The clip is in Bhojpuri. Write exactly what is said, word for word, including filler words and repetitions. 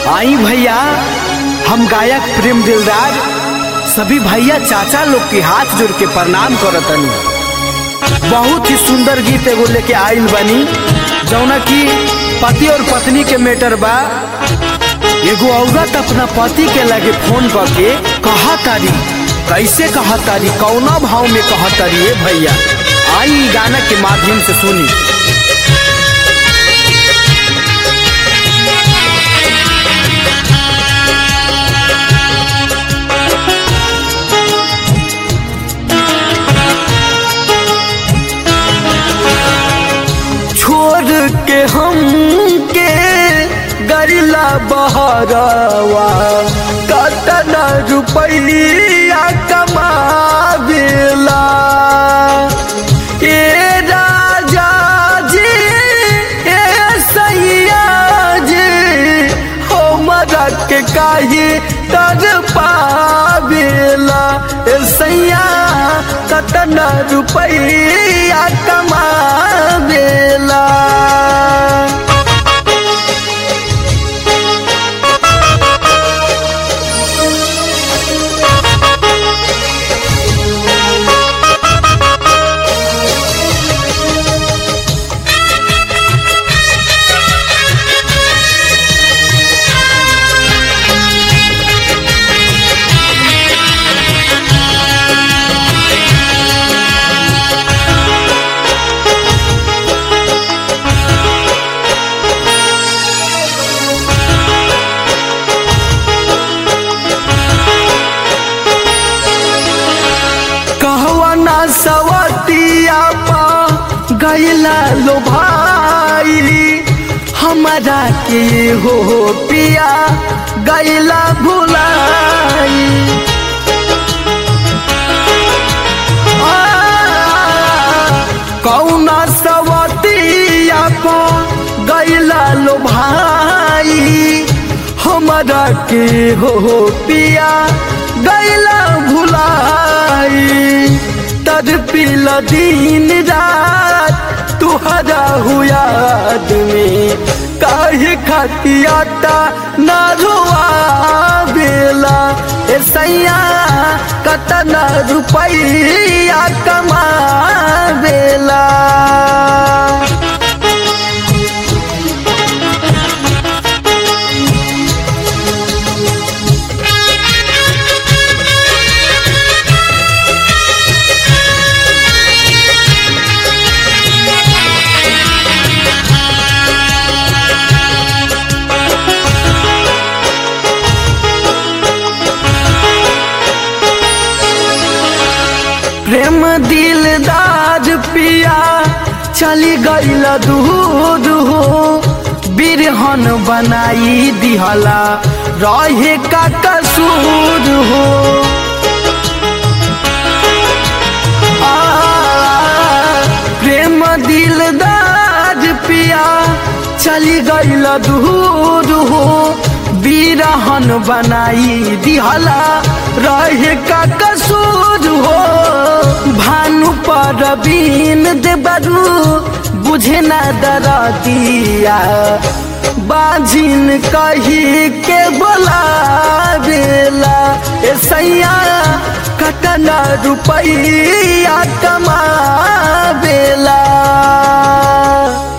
आई भैया, हम गायक प्रेम दिलदार सभी भैया चाचा लोग के हाथ जोड़ के प्रणाम करतनी। बहुत ही सुंदर गीत एगो लेके आइल बनी, जौना की पति और पत्नी के मैटर बा। एगो औरत अपना पति के लगे फोन करके कहा तारी, कैसे कहा तारी, कौना भाव में कहा तारी है भैया। आई गाना के माध्यम से सुनी। छोड़ के हम के गरिला बहरवा कतना रुपया कमावेला ए राजा जी, ए सैया जी, हमरा के काहे तर पावेला। ए सैया कतना रुपया कमावेला। सवतिया पा गैला लो भाई, हमारा के हो पिया गैला भुलाई। कौना सवतिया पा गैला लो भाई, हमारा के हो पिया गैला भुलाई। तर पीला दिन रात तुहरा हुआ आदमी, काहे खतियाता ना रुआ बेला। ए सैया कतना रुपया कमा बेला। प्रेम दिलदार पिया चली गईल दूर हो, बिरहन बनाई दिहला रहे का कसूर हो। आ, प्रेम दिलदार पिया चली गईल दूर हो, बिरहन बनाई दिहला रहे का कसूर हो। भानु परवीन देवरू बुझे न दरा दिया, बाजिन कही के बोला बेला। ए सैया कतना रुपया कमा बेला।